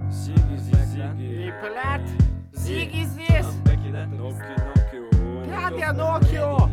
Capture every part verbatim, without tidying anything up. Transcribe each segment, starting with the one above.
Ziggy, Ziggy. И, блядь, Зиги здесь. Дядя Нокио.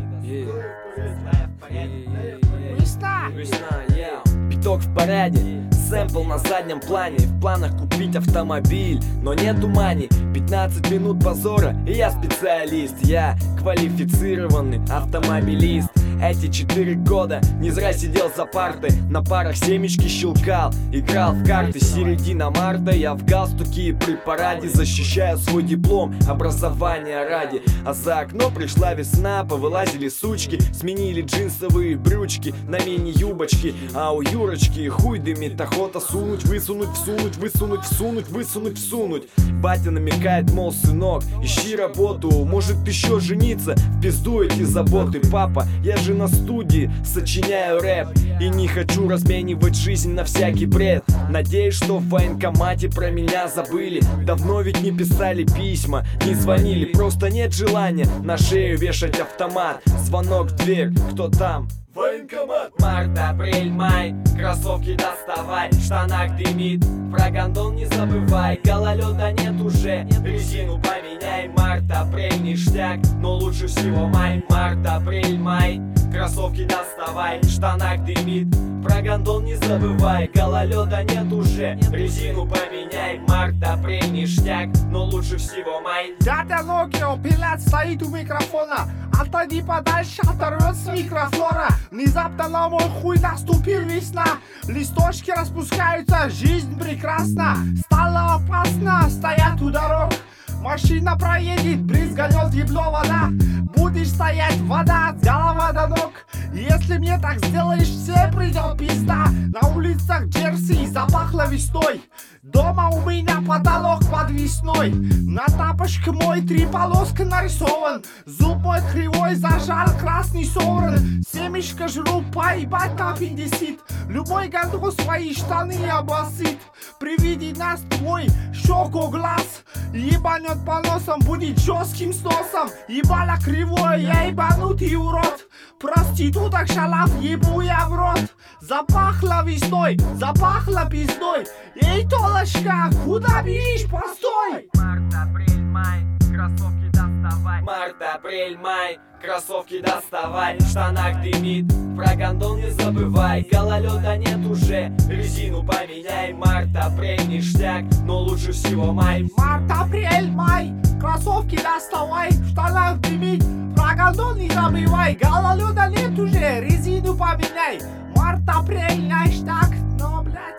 Весна. Весна, yeah. Биток в параде, сэмпл на заднем плане. В планах купить автомобиль, но нету мани. Пятнадцать минут позора, и я специалист. Я квалифицированный автомобилист. Эти четыре года не зря сидел за партой, на парах семечки щелкал, играл в карты. Середина марта, я в галстуке и при параде защищаю свой диплом образования ради. А за окно пришла весна, повылазили сучки, сменили джинсовые брючки на мини-юбочки. А у Юрочки хуй дымит, охота сунуть, высунуть, всунуть, высунуть, всунуть, высунуть, всунуть. Батя намекает, мол, сынок, ищи работу, может еще жениться, в пизду эти заботы. Папа, я же на студии сочиняю рэп и не хочу разменивать жизнь на всякий бред. Надеюсь, что в военкомате про меня забыли. Давно ведь не писали письма, не звонили, просто нет желания на шею вешать автомат. Звонок в дверь, кто там? Военкомат. Март, апрель, май, кроссовки доставай, в штанах дымит, про гондон не забывай. Гололеда нет уже, резину поменяй. Март, апрель, ништяк, но лучше всего май. Март, апрель, май, кроссовки доставай, в штанах дымит, про гондон не забывай. Гололеда нет уже, резину поменяй. Март, апрель, ништяк, но лучше всего май. Дядя Нокио, пилот, стоит у микрофона. Отойди подальше, оторвет с микрофона. Внезапно на мой хуй наступил весна. Листочки распускаются, жизнь прекрасна. Стало опасно стоять у дорог. Машина проедет, брызганет ебло вода. Будешь стоять, вода от голова до ног. Если мне так сделаешь, все придет пизда. На улицах Джерси запахло весной. Дома у меня потолок подвесной. На тапочке мой три полоска нарисован. Зуб мой кривой зажал красный сорен. Семечко жру, поебать на пятьдесят. Любой году свои штаны обосит. При виде нас твой щеку глаз ебанет по носам, будет жестким сносом. Ебало кривое, я ебанутый урод. Проституток шалав ебу я в рот. Запахло весной, запахло пиздой. Эй, толочка, куда бежишь, постой? Март, апрель, май, кроссовки доставай. Март, апрель, май, кроссовки доставай, в штанах дымит, про гондон не забывай. Гололеда нет уже, резину поменяй. Март, апрель, ништяк, но лучше всего май. Март, апрель, май, кроссовки доставай, в штанах дымит, про гондон не забывай. Гололеда нет уже, резину поменяй. Март, апрель, ништяк, но, блядь.